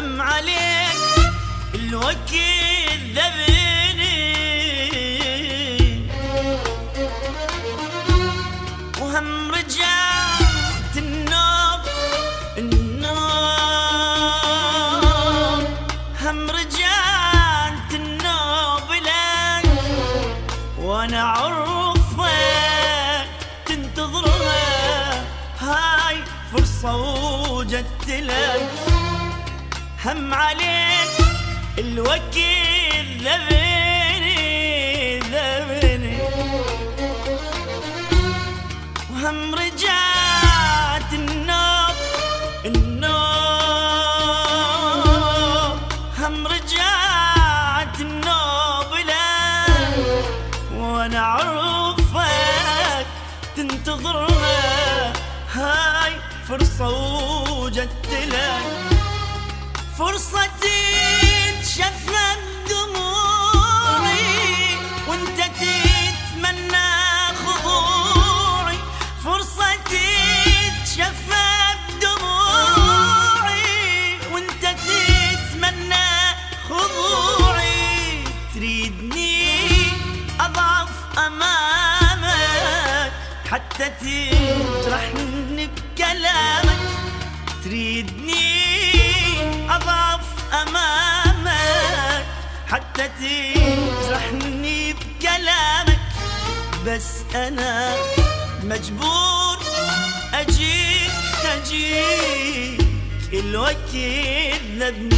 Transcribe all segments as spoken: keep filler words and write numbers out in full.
هم عليك الوقت ذبني، وهم رجعت النوب النوب، هم رجعت النوب لك وانا عرفك تنتظرها، هاي فرصة وجدت لك. هم عليك الوقت ذبني ذبني، وهم رجعت النوب النوب، هم رجعت النوب لك وانا عرفك تنتظرها، هاي فرصة وجدت لك. فرصتي تشفى بدموعي وانت تتمنى خضوعي، فرصتي تشفى بدموعي وانت تتمنى خضوعي، تريدني اضعف امامك حتى تجرحني بكلامك، تريدني أضعف أمامك حتى تجرحني بكلامك، بس أنا مجبور أجيك أجيك الوقت ذبني.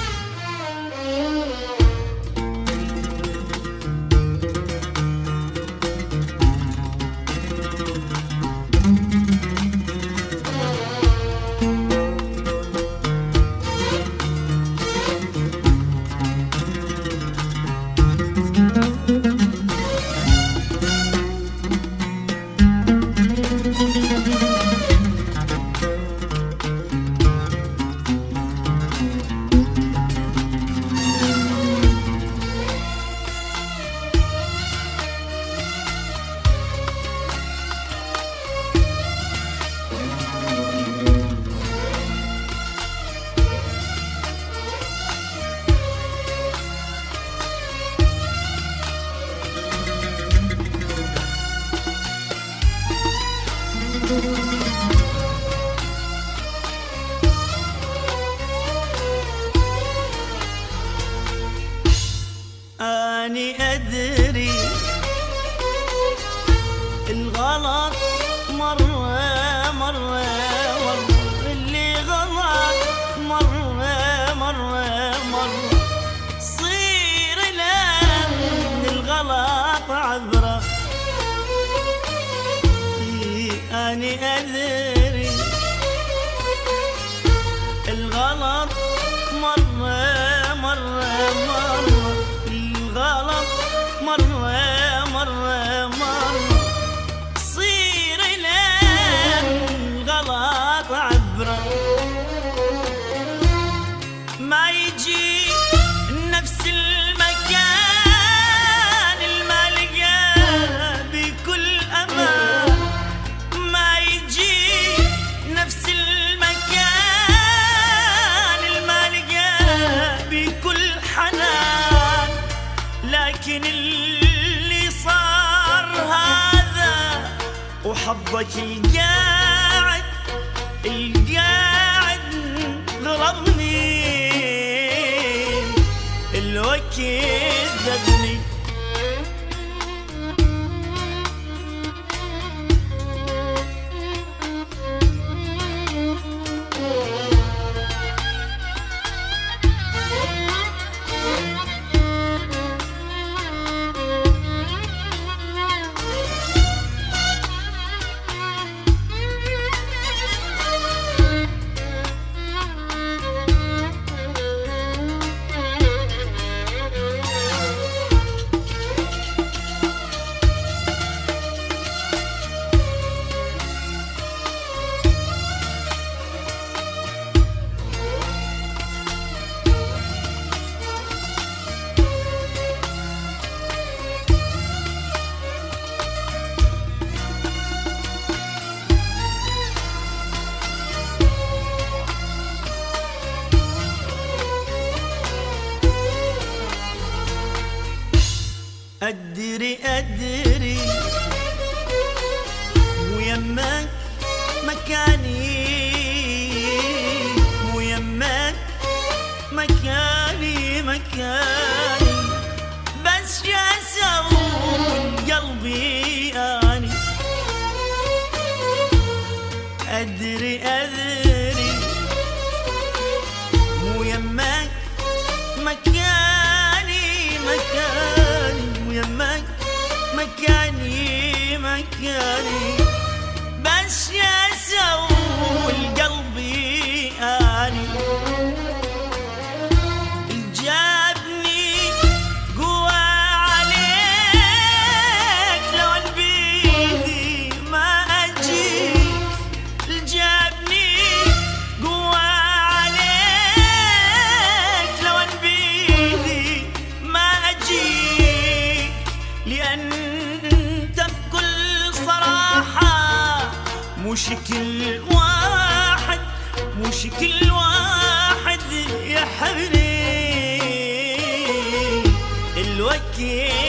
أني أدري الغلط مرة مرة مرة، اللي غلط مرة مرة مرة، صير له من الغلط عبرة. أني أدري الغلط مرة مرة مرة، الغلط مرة مرة مرة، صير له الغلط عبرة، ما يجي نفس المكان المالقاه بكل أمان، ما يجي نفس المكان المالقاه بكل حنان، لكن اللي صار هذا وحظك القاعد القاعد غرضني، الوقت ذبني. خاني، بس يا سول قلبي اني جابني قوة عليك لو ان بيدي ما اجيك، جابني قوة عليك لو ان بيدي ما اجيك، لان انت بكل صراحة مو شكل واحد، مو شكل واحد يحبني الوقت